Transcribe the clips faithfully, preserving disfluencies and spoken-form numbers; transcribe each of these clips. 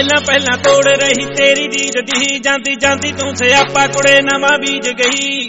ਪਹਿਲਾਂ ਪਹਿਲਾਂ ਤੋੜ ਰਹੀ ਤੇਰੀ ਰੀਝ ਦੀ, ਜਾਂਦੀ ਜਾਂਦੀ ਤੂੰ ਸਿਆਪਾ ਕੁੜੇ ਨਵਾਂ ਬੀਜ ਗਈ।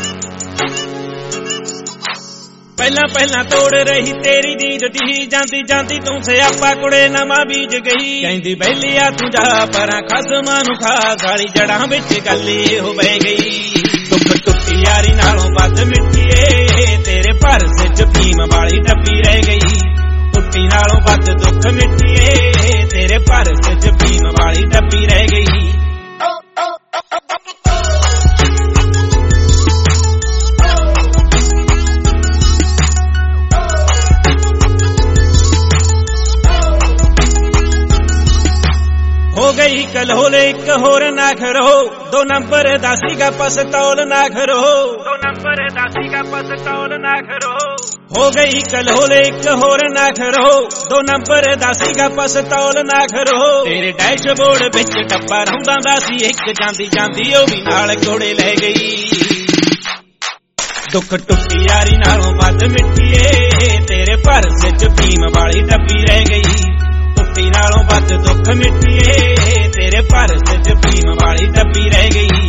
ਪਹਿਲਾਂ ਪਹਿਲਾਂ ਤੋੜ ਰਹੀ ਤੇਰੀ ਰੀਝ ਦੀ, ਜਾਂਦੀ ਜਾਂਦੀ ਤੂੰ ਸਿਆਪਾ ਕੁੜੇ ਨਵਾਂ ਬੀਜ ਗਈ। ਕਹਿੰਦੀ ਬੈਲੀਆ ਤੂੰ ਜਾ ਪਰਾਂ ਖਸਮਾਂ ਨੂੰ ਖਾ, ਸਾਲੀ ਜੜਾਂ ਵਿੱਚ ਗੱਲ ਹੋ ਬਹਿ ਗਈ। ਦੁੱਖ ਟੁੱਟੀ ਯਾਰੀ ਨਾਲੋਂ ਵੱਧ ਮਿੱਠੀ ਏ, ਤੇਰੇ ਪਰਸ ਚ ਫੀਮ ਵਾਲੀ ਡੱਬੀ ਰਹਿ ਗਈ। ਟੁੱਟੀ ਨਾਲੋਂ ਵੱਧ ਦੁੱਖ ਮਿੱਠੀ ਏ, ਤੇਰੇ ਪਰਸ ਚ ਫੀਮ ਵਾਲੀ ਡੱਬੀ ਰਹਿ ਗਈ। ਹੋ ਗਈ ਕਲੋਲ ਇੱਕ ਹੋਰ ਨਾ ਖਰੋ, ਦੋ ਨੰਬਰ ਦਾ ਸੀਗਾ ਪਸਤੌਲ ਨਾ ਖਰੋ, ਦੋ ਨੰਬਰ ਦਾ ਸੀਗਾ ਪਸਤੌਲ ਨਾ ਖਰੋ। ਹੋ ਗਈ ਕਲੋਲ ਇੱਕ ਹੋਰ ਨਾ ਖਰੋ, ਦੋ ਨੰਬਰ ਦਾ ਸੀਗਾ ਪਸਤੌਲ ਨਾ ਖਰੋ। ਤੇਰੇ ਡੈਸ਼ਬੋਰਡ ਵਿੱਚ ਟੱਪਾ ਰਹੁੰਦਾ ਦਾ ਸੀ ਇੱਕ, ਜਾਂਦੀ ਜਾਂਦੀ ਉਹ ਵੀ ਨਾਲ ਕੋੜੇ ਲੈ ਗਈ। ਦੁੱਖ ਟੁੱਟੀ ਯਾਰੀ ਨਾਲੋਂ ਵੱਧ ਮਿੱਠੀ ਏ, ਤੇਰੇ ਪਰਸ ਚ ਫੀਮ ਵਾਲੀ ਡੱਬੀ ਰਹਿ ਗਈ। ਟੁੱਟੀ ਨਾਲੋਂ ਵੱਧ ਦੁੱਖ ਮਿੱਠੀ ਏ, ਤੇਰੇ ਪਰਸ ਚ ਫੀਮ ਵਾਲੀ ਡੱਬੀ ਰਹਿ ਗਈ।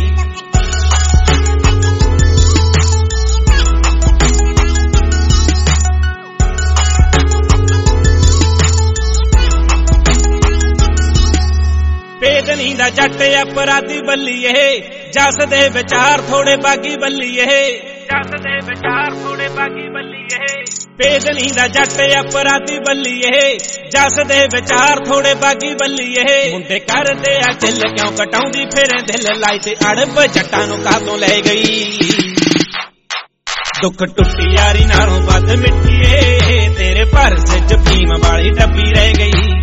ਪੇਦਨੀ ਦਾ ਜੱਟ ਅਪਰਾਧੀ ਬੱਲੀਏ, ਜੱਸ ਦੇ ਵਿਚਾਰ ਥੋੜੇ ਬਾਗੀ ਬੱਲੀਏ, ਜੱਸ ਦੇ ਵਿਚਾਰ ਥੋੜੇ ਬਾਗੀ ਬੱਲੀਏ। ਪੇਦਨੀ ਦਾ ਜੱਟ ਅਪਰਾਧੀ ਬੱਲੀਏ, ਜੱਸ ਦੇ ਵਿਚਾਰ ਥੋੜੇ ਬਾਗੀ ਬੱਲੀਏ। ਮੁੰਡੇ ਕਰਦੇ ਆ ਦਿਲ ਕਿਉਂ ਕਟਾਉਂਦੀ ਫਿਰੇ ਦਿਲ, ਲਾਈ ਤੇ ਅੜਬ ਜੱਟਾਂ ਨੂੰ ਕਾਹਤੋਂ ਲੈ ਗਈ। ਦੁੱਖ ਟੁੱਟੀ ਯਾਰੀ ਨਾਲੋਂ ਵੱਧ ਮਿੱਠੀ ਏ, ਤੇਰੇ ਪਰਸ ਚ ਫੀਮ ਵਾਲੀ ਡੱਬੀ ਰਹਿ ਗਈ।